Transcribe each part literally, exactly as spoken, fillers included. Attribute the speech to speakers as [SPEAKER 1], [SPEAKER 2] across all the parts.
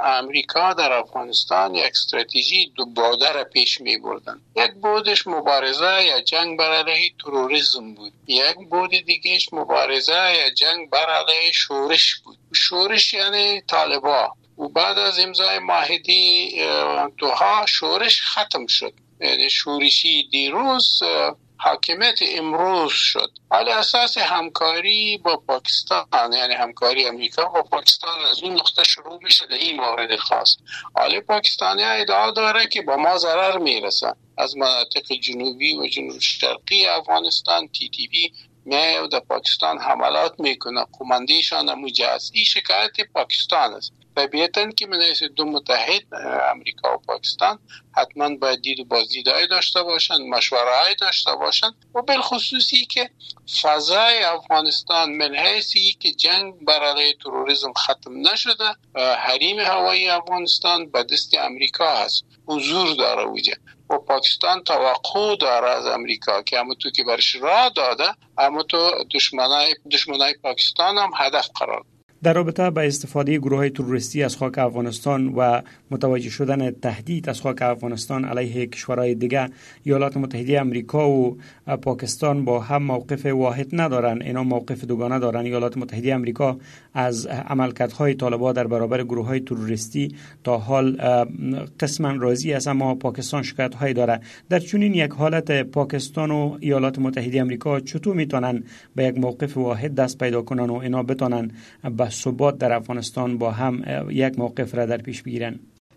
[SPEAKER 1] امریکا در افغانستان یک استراتژی دو بعده را پیش می بردن. یک بودش مبارزه یا جنگ بر علیه تروریسم بود، یک بود دیگهش مبارزه یا جنگ بر علیه شورش بود. شورش یعنی طالبان. و بعد از امضای معاهده دوحا شورش ختم شد، یعنی شورشی دیروز حاکمیت امروز شد. حالا اساس همکاری با پاکستان، یعنی همکاری امریکا با پاکستان از اون نقطه شروع میشه در این مورد خاص. حالا پاکستانی ادعا داره که با ما ضرر میرسه. از مناطق جنوبی و جنوب شرقی افغانستان تی تی بی میای و در پاکستان حملات میکنه، قماندهشان مجاز. این شکایت پاکستان است. طبیعتاً که من از دو متحد امریکا و پاکستان حتما باید دید و بازدیدهای داشته باشند، مشوره‌های داشته باشند و بالخصوصی که فضای افغانستان من حیثی که جنگ بر علیه تروریسم ختم نشده، حریم هوایی افغانستان به دست امریکا هست، حضور داره اوجه و پاکستان توقع داره از امریکا که همون تو که برش راه داده، همون تو دشمنای دشمنای پاکستان هم هدف قرار.
[SPEAKER 2] در رابطه با استفاده گروه‌های تروریستی از خاک افغانستان و متوجه شدن تهدید از خاک افغانستان علیه کشورهای دیگر، ایالات متحده آمریکا و پاکستان با هم موقف واحد ندارن، اینا موقف دوگانه دارن. ایالات متحده آمریکا از عملکردهای طالبان در برابر گروه‌های تروریستی تا حال قسما راضی است، اما پاکستان شکایت‌های داره. در چنین یک حالت پاکستان و ایالات متحده آمریکا چطور میتونن به یک موقف واحد دست پیدا کنن و اینا بتونن به ثبات در افغانستان با هم یک موقف را در پیش بگیرن؟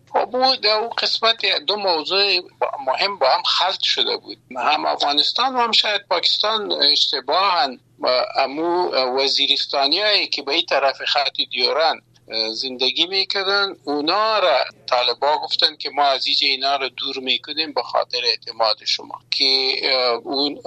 [SPEAKER 1] بود او قسمت دو موضوع مهم با هم خلط شده بود. هم افغانستان و هم شاید پاکستان اشتباهاً امو وزیرستانیایی که به این طرف خط دیوران زندگی میکردن، اونا را طالبا گفتن که ما از اینجا اینا را دور میکنیم به خاطر اعتماد شما، که اون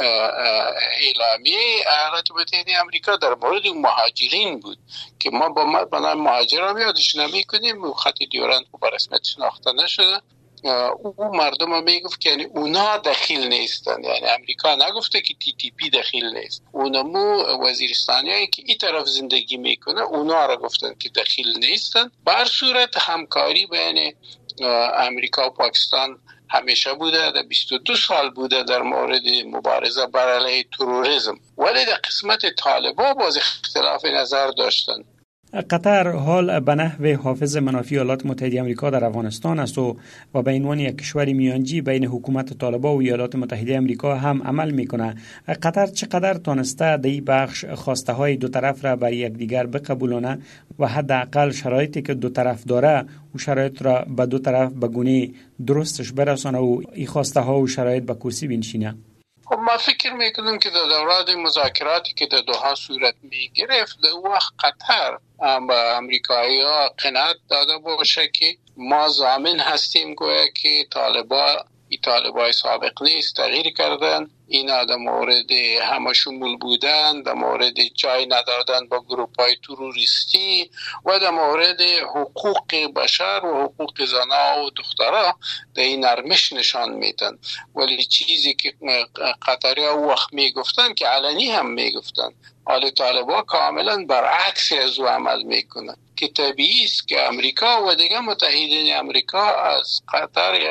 [SPEAKER 1] اعلامیه ایالات متحده آمریکا در مورد مهاجرین بود که ما با بنا مهاجران یادش نمیکنیم و خط دیوران به رسمیت شناخته نشده. او مردم هم میگفت که یعنی اونا دخیل نیستن، یعنی امریکا نگفته که تی تی پی دخیل نیست، اونمو وزیرستانی هایی که این طرف زندگی میکنه اونا را گفتن که دخیل نیستن. بر صورت همکاری بین امریکا و پاکستان همیشه بوده، در بیست و دو سال بوده در مورد مبارزه بر علیه تروریسم، ولی در قسمت طالبان باز اختلاف نظر داشتن.
[SPEAKER 2] قطر حال به نحو حافظ منافع ایالات متحده آمریکا در افغانستان است و و به عنوان یک کشور میانجی بین حکومت طالبان و ایالات متحده آمریکا هم عمل میکنه. قطر چقدر تانسته در این بخش خواسته های دو طرف را بر یکدیگر بقبولانه و حداقل شرایطی که دو طرف داره و شرایط را به دو طرف به گونه درستش برسانه و این خواسته ها و شرایط به کرسی بنشینه؟
[SPEAKER 1] ما فکر میکنم که در دوران مذاکراتی که در دوحا صورت میگرفت، در وقت قطر با امریکایی ها قناعت داده باشه که ما ضامن هستیم گویا که طالبان این طالبای سابق نیست، تغییر کردن، اینا در مورد همه شمول بودن، در مورد جای ندادن با گروپ های تروریستی و در مورد حقوق بشر و حقوق زنها و دخترها در این نرمش نشان میدن. ولی چیزی که قطری ها وقت میگفتن که علنی هم میگفتن، حال طالبان کاملا برعکس از او عمل میکنن که طبیعی است که امریکا و دیگه متحدین امریکا از قطر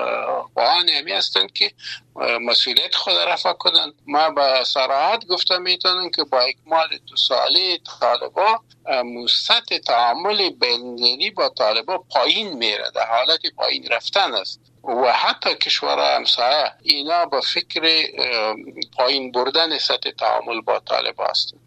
[SPEAKER 1] قوان همی هستند که مسئولیت خود رفع کنند. ما به صراحت گفته میتونم که با اکمال دو ساله طالبان سطح تعامل بین‌المللی با طالبان پایین میره، در حالت پایین رفتن است و حتی کشورهای همسایه اینا به فکر پایین بردن سطح تعامل با طالبان هستند.